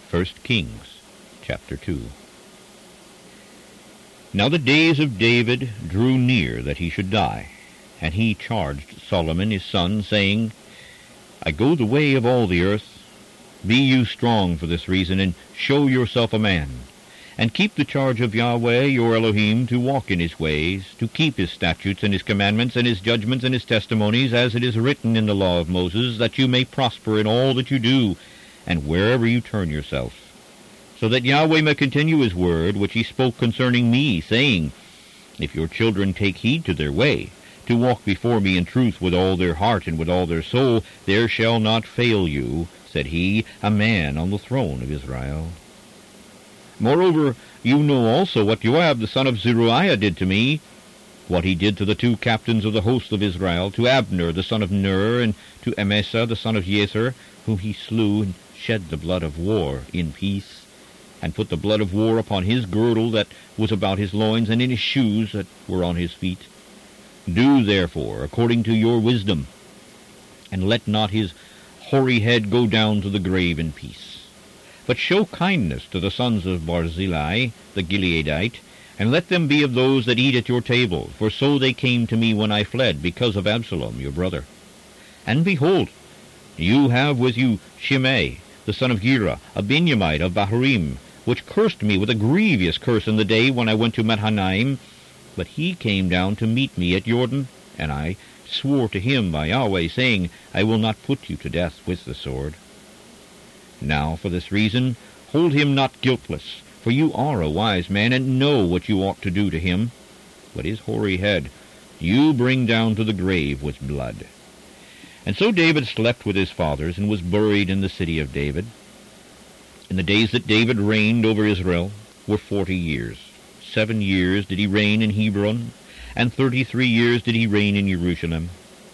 1 Kings chapter 2. Now the days of David drew near that he should die, and he charged Solomon his son, saying, I go the way of all the earth. Be you strong for this reason, and show yourself a man, and keep the charge of Yahweh your Elohim, to walk in his ways, to keep his statutes and his commandments and his judgments and his testimonies, as it is written in the law of Moses, that you may prosper in all that you do, and wherever you turn yourself, so that Yahweh may continue his word, which he spoke concerning me, saying, If your children take heed to their way, to walk before me in truth with all their heart and with all their soul, there shall not fail you, said he, a man on the throne of Israel. Moreover, you know also what Joab the son of Zeruiah did to me, what he did to the two captains of the host of Israel, to Abner the son of Ner, and to Amasa the son of Jether, whom he slew, and shed the blood of war in peace, and put the blood of war upon his girdle that was about his loins, and in his shoes that were on his feet. Do therefore according to your wisdom, and let not his hoary head go down to the grave in peace. But show kindness to the sons of Barzillai the Gileadite, and let them be of those that eat at your table, for so they came to me when I fled, because of Absalom your brother. And behold, you have with you Shimei the son of Gera, a Benjamite of Bahurim, which cursed me with a grievous curse in the day when I went to Mahanaim. But he came down to meet me at Jordan, and I swore to him by Yahweh, saying, I will not put you to death with the sword. Now for this reason, hold him not guiltless, for you are a wise man, and know what you ought to do to him. But his hoary head you bring down to the grave with blood. And so David slept with his fathers, and was buried in the city of David. And the days that David reigned over Israel were 40 years. 7 years did he reign in Hebron, and 33 years did he reign in Jerusalem.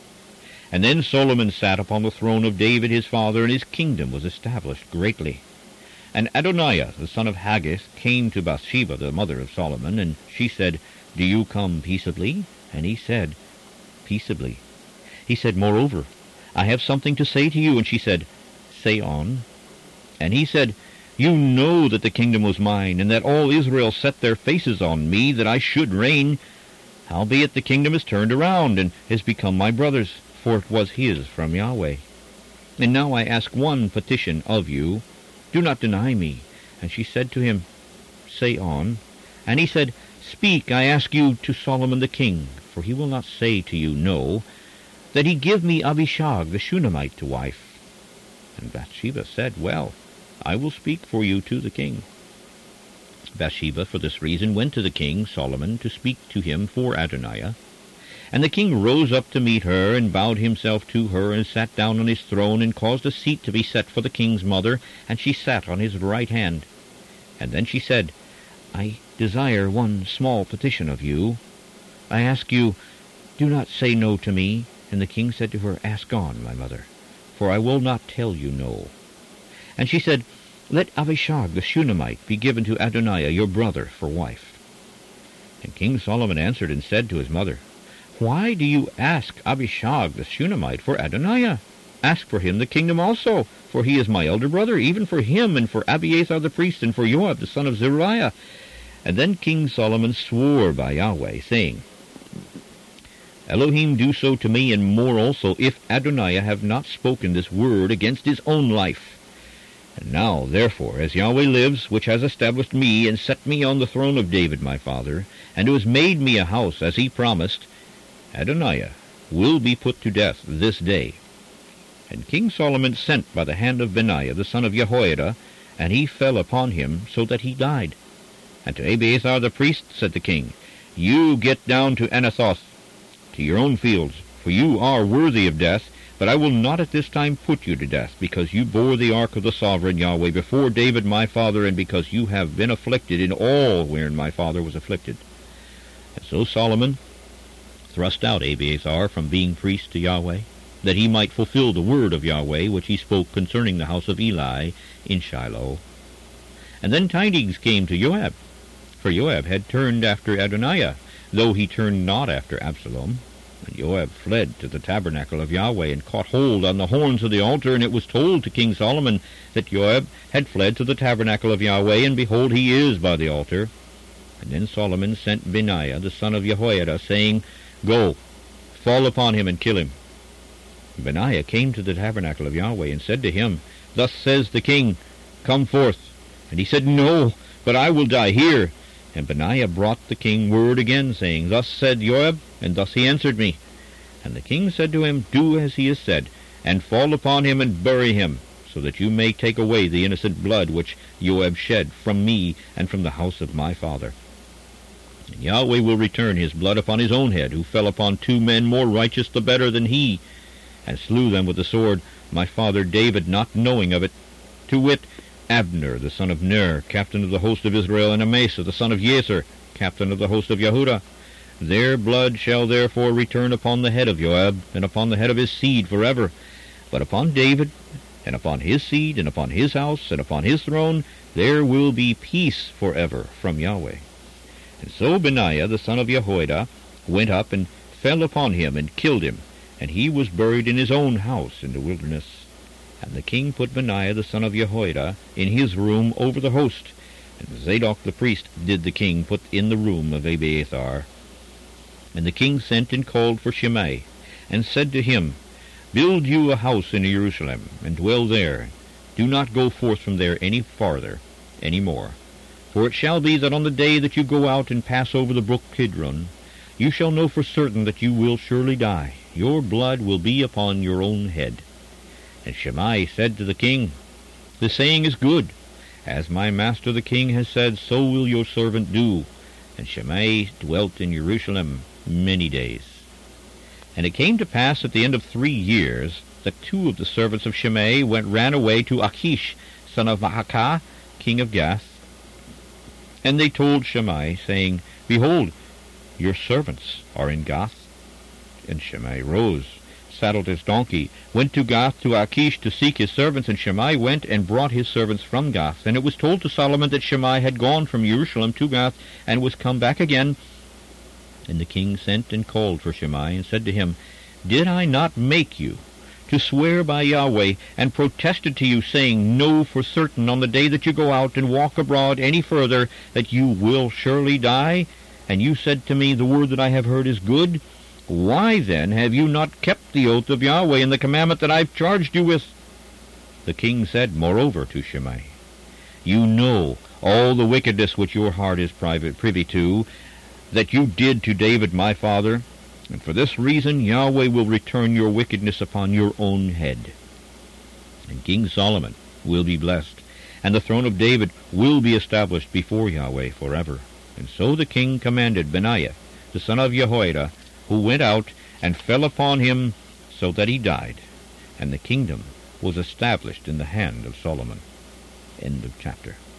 And then Solomon sat upon the throne of David his father, and his kingdom was established greatly. And Adoniah the son of Haggith came to Bathsheba the mother of Solomon, and she said, Do you come peaceably? And he said, Peaceably. He said, Moreover, I have something to say to you. And she said, Say on. And he said, You know that the kingdom was mine, and that all Israel set their faces on me, that I should reign. Howbeit the kingdom is turned around, and has become my brother's, for it was his from Yahweh. And now I ask one petition of you. Do not deny me. And she said to him, Say on. And he said, Speak, I ask you, to Solomon the king, for he will not say to you, No, that he give me Abishag the Shunammite to wife. And Bathsheba said, Well, I will speak for you to the king. Bathsheba for this reason went to the king Solomon to speak to him for Adoniah. And the king rose up to meet her, and bowed himself to her, and sat down on his throne, and caused a seat to be set for the king's mother, and she sat on his right hand. And then she said, I desire one small petition of you. I ask you, do not say no to me. And the king said to her, Ask on, my mother, for I will not tell you no. And she said, Let Abishag the Shunammite be given to Adoniah your brother for wife. And King Solomon answered and said to his mother, Why do you ask Abishag the Shunammite for Adoniah? Ask for him the kingdom also, for he is my elder brother, even for him, and for Abiathar the priest, and for Joab the son of Zeruiah. And then King Solomon swore by Yahweh, saying, Elohim do so to me, and more also, if Adoniah have not spoken this word against his own life. And now, therefore, as Yahweh lives, which has established me, and set me on the throne of David my father, and who has made me a house, as he promised, Adoniah will be put to death this day. And King Solomon sent by the hand of Benaiah the son of Jehoiada, and he fell upon him, so that he died. And to Abiathar the priest said the king, You get down to Anathoth, to your own fields, for you are worthy of death, but I will not at this time put you to death, because you bore the ark of the sovereign Yahweh before David my father, and because you have been afflicted in all wherein my father was afflicted. And so Solomon thrust out Abiathar from being priest to Yahweh, that he might fulfill the word of Yahweh which he spoke concerning the house of Eli in Shiloh. And then tidings came to Joab, for Joab had turned after Adoniah, though he turned not after Absalom. And Joab fled to the tabernacle of Yahweh, and caught hold on the horns of the altar. And it was told to King Solomon that Joab had fled to the tabernacle of Yahweh, and behold, he is by the altar. And then Solomon sent Benaiah the son of Jehoiada, saying, Go, fall upon him and kill him. And Benaiah came to the tabernacle of Yahweh, and said to him, Thus says the king, Come forth. And he said, No, but I will die here. And Benaiah brought the king word again, saying, Thus said Joab, and thus he answered me. And the king said to him, Do as he has said, and fall upon him and bury him, so that you may take away the innocent blood which Joab shed from me and from the house of my father. And Yahweh will return his blood upon his own head, who fell upon 2 men more righteous the better than he, and slew them with the sword, my father David not knowing of it, to wit, Abner the son of Ner, captain of the host of Israel, and Amasa the son of Jeser, captain of the host of Yehudah. Their blood shall therefore return upon the head of Joab, and upon the head of his seed forever. But upon David, and upon his seed, and upon his house, and upon his throne, there will be peace forever from Yahweh. And so Benaiah the son of Jehoiada went up and fell upon him, and killed him, and he was buried in his own house in the wilderness. And the king put Benaiah the son of Jehoiada in his room over the host, and Zadok the priest did the king put in the room of Abiathar. And the king sent and called for Shimei, and said to him, Build you a house in Jerusalem, and dwell there. Do not go forth from there any farther, any more. For it shall be that on the day that you go out and pass over the brook Kidron, you shall know for certain that you will surely die. Your blood will be upon your own head. And Shimei said to the king, The saying is good. As my master the king has said, so will your servant do. And Shimei dwelt in Jerusalem many days. And it came to pass at the end of 3 years that 2 of the servants of Shimei ran away to Achish, son of Maacah, king of Gath. And they told Shimei, saying, Behold, your servants are in Gath. And Shimei rose, saddled his donkey, went to Gath to Achish to seek his servants. And Shimei went and brought his servants from Gath. And it was told to Solomon that Shimei had gone from Jerusalem to Gath, and was come back again. And the king sent and called for Shimei, and said to him, Did I not make you to swear by Yahweh, and protested to you, saying, Know for certain on the day that you go out and walk abroad any further, that you will surely die? And you said to me, The word that I have heard is good. Why then have you not kept the oath of Yahweh and the commandment that I have charged you with? The king said moreover to Shimei, You know all the wickedness which your heart is privy to, that you did to David my father, and for this reason Yahweh will return your wickedness upon your own head. And King Solomon will be blessed, and the throne of David will be established before Yahweh forever. And so the king commanded Benaiah, the son of Jehoiada, who went out and fell upon him, so that he died. And the kingdom was established in the hand of Solomon. End of chapter.